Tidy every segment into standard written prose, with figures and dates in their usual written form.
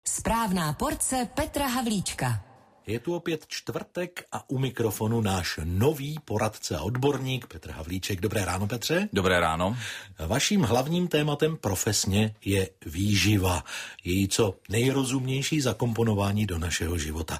Správná porce Petra Havlíčka. Je tu opět čtvrtek a u mikrofonu náš nový poradce a odborník Petr Havlíček. Dobré ráno, Petře. Dobré ráno. Vaším hlavním tématem profesně je výživa. Její co nejrozumnější zakomponování do našeho života.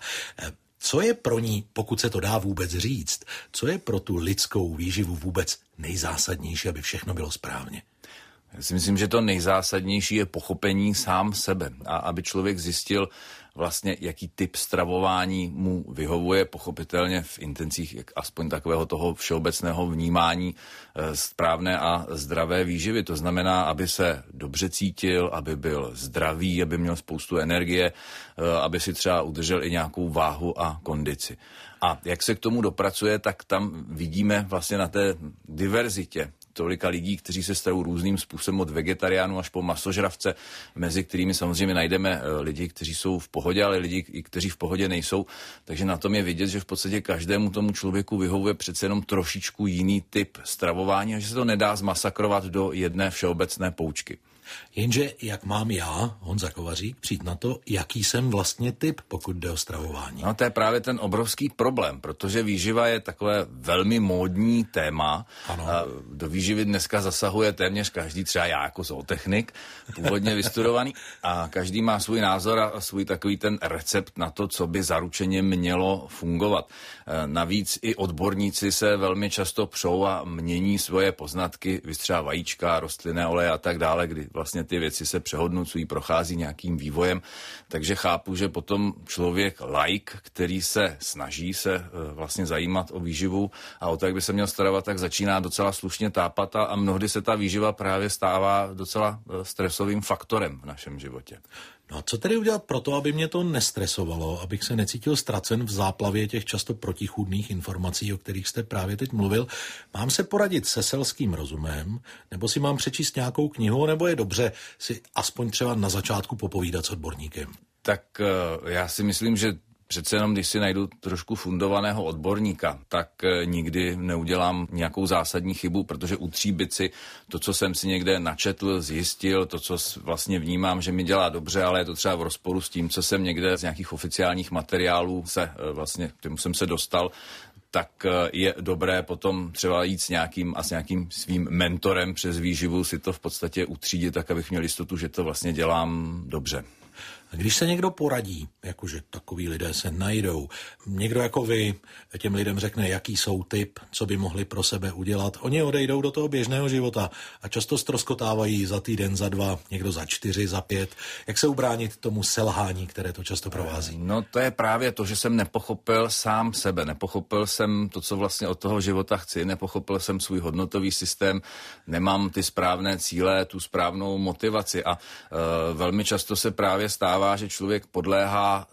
Co je pro ní, pokud se to dá vůbec říct, co je pro tu lidskou výživu vůbec nejzásadnější, aby všechno bylo správně? Já si myslím, že to nejzásadnější je pochopení sám sebe a aby člověk zjistil vlastně, jaký typ stravování mu vyhovuje, pochopitelně v intencích aspoň takového toho všeobecného vnímání správné a zdravé výživy. To znamená, aby se dobře cítil, aby byl zdravý, aby měl spoustu energie, aby si třeba udržel i nějakou váhu a kondici. A jak se k tomu dopracuje, tak tam vidíme vlastně na té diverzitě tolika lidí, kteří se stravují různým způsobem od vegetariánů až po masožravce, mezi kterými samozřejmě najdeme lidi, kteří jsou v pohodě, ale lidi, kteří v pohodě nejsou. Takže na tom je vidět, že v podstatě každému tomu člověku vyhovuje přece jenom trošičku jiný typ stravování a že se to nedá zmasakrovat do jedné všeobecné poučky. Jenže jak mám já, Honza Kovařík, přijít na to, jaký jsem vlastně typ, pokud jde o stravování? No to je právě ten obrovský problém, protože výživa je takové velmi módní téma. Ano. Do výživy dneska zasahuje téměř každý, třeba já jako zootechnik, původně vystudovaný, a každý má svůj názor a svůj takový ten recept na to, co by zaručeně mělo fungovat. Navíc i odborníci se velmi často přou a mění svoje poznatky, třeba vajíčka, rostlinné oleje a tak dále, kdy vlastně ty věci se přehodnocují, prochází nějakým vývojem, takže chápu, že potom člověk laik, který se snaží se vlastně zajímat o výživu a o to, jak by se měl starovat, tak začíná docela slušně tápat a mnohdy se ta výživa právě stává docela stresovým faktorem v našem životě. No a co tedy udělat pro to, aby mě to nestresovalo, abych se necítil ztracen v záplavě těch často protichůdných informací, o kterých jste právě teď mluvil? Mám se poradit se selským rozumem, nebo si mám přečíst nějakou knihu, nebo je dobře si aspoň třeba na začátku popovídat s odborníkem? Tak já si myslím, že přece jenom, když si najdu trošku fundovaného odborníka, tak nikdy neudělám nějakou zásadní chybu, protože utříbit si to, co jsem si někde načetl, zjistil, to, co vlastně vnímám, že mi dělá dobře, ale je to třeba v rozporu s tím, co jsem někde z nějakých oficiálních materiálů k tomu jsem se dostal, tak je dobré potom třeba jít s nějakým svým mentorem přes výživu, si to v podstatě utřídit, tak abych měl jistotu, že to vlastně dělám dobře. A když se někdo poradí, jakože takový lidé se najdou, někdo jako vy těm lidem řekne, jaký jsou typ, co by mohli pro sebe udělat, oni odejdou do toho běžného života a často ztroskotávají za týden, za 2, někdo za 4, za 5. Jak se ubránit tomu selhání, které to často provází? No to je právě to, že jsem nepochopil sám sebe, nepochopil jsem to, co vlastně od toho života chci, nepochopil jsem svůj hodnotový systém, nemám ty správné cíle, tu správnou motivaci a velmi často se právě stává, že člověk podléhá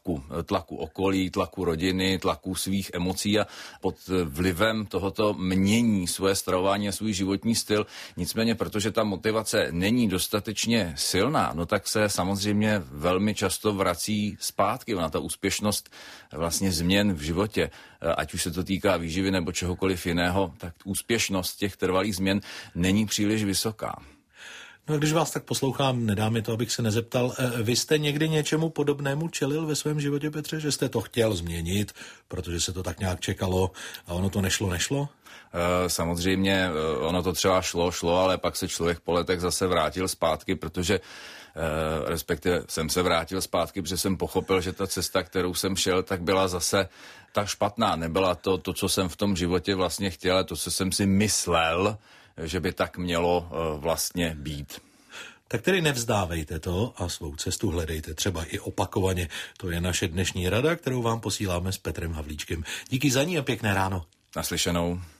tlaku okolí, tlaku rodiny, tlaku svých emocí a pod vlivem tohoto mění svoje stravování a svůj životní styl. Nicméně, protože ta motivace není dostatečně silná, no tak se samozřejmě velmi často vrací zpátky. Ona ta úspěšnost vlastně změn v životě, ať už se to týká výživy nebo čehokoliv jiného, tak úspěšnost těch trvalých změn není příliš vysoká. No, když vás tak poslouchám, nedá mi to, abych se nezeptal. Vy jste někdy něčemu podobnému čelil ve svém životě, Petře, že jste to chtěl změnit, protože se to tak nějak čekalo a ono to nešlo? Samozřejmě ono to třeba šlo, ale pak se člověk po letech zase vrátil zpátky, protože respektive jsem se vrátil zpátky, protože jsem pochopil, že ta cesta, kterou jsem šel, tak byla zase tak špatná. Nebyla to, co jsem v tom životě vlastně chtěl, to, co jsem si myslel, že by tak mělo vlastně být. Tak tedy nevzdávejte to a svou cestu hledejte třeba i opakovaně. To je naše dnešní rada, kterou vám posíláme s Petrem Havlíčkem. Díky za ní a pěkné ráno. Naslyšenou.